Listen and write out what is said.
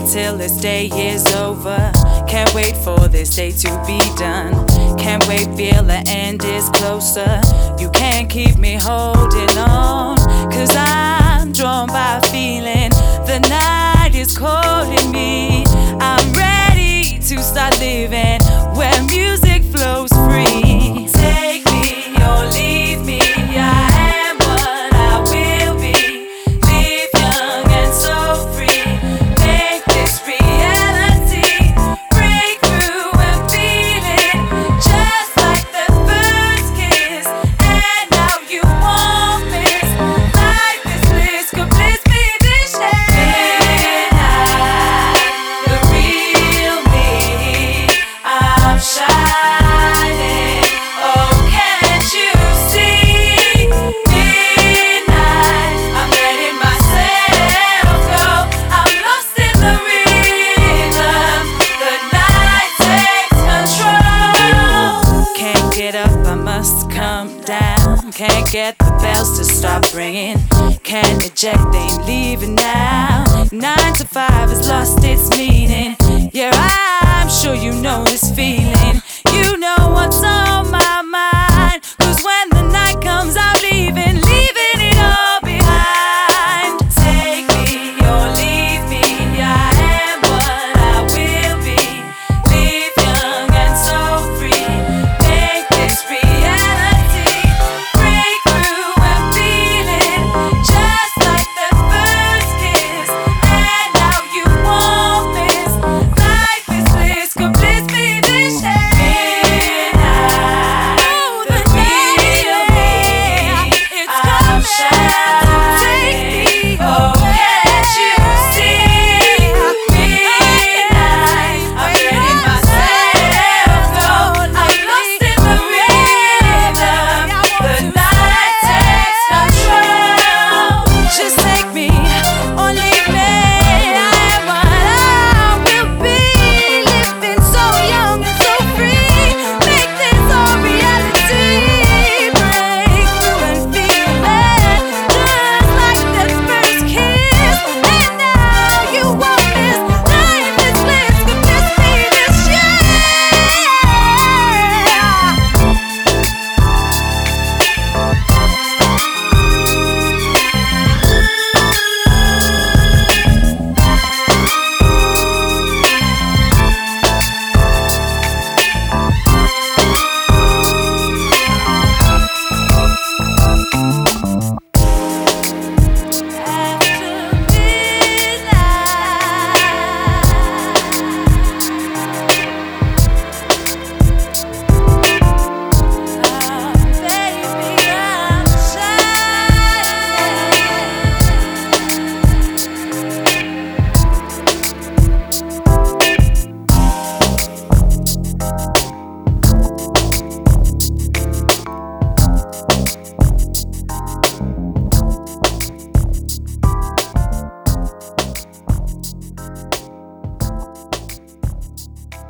till this day is over. Can't wait for this day to be done. Can't wait, feel the end is closer. You can't keep me holding on, 'cause I'm drawn by a feeling. The night is calling me. I'm ready to start living where music flows free. Take me or leave me, I am what I will be. Live young and so free. Make this reality. Break through and feel it, just like the first kiss. And now you want this. Life is bliss, could bliss be this shade? The real me, I'm shining. Oh, can't you see? Midnight, I'm letting myself go. I'm lost in the rhythm. The night takes control. Can't get up, I must come down. Can't get the bells to stop ringing. Can't eject, ain't leaving now. 9 to 5 has lost its meaning.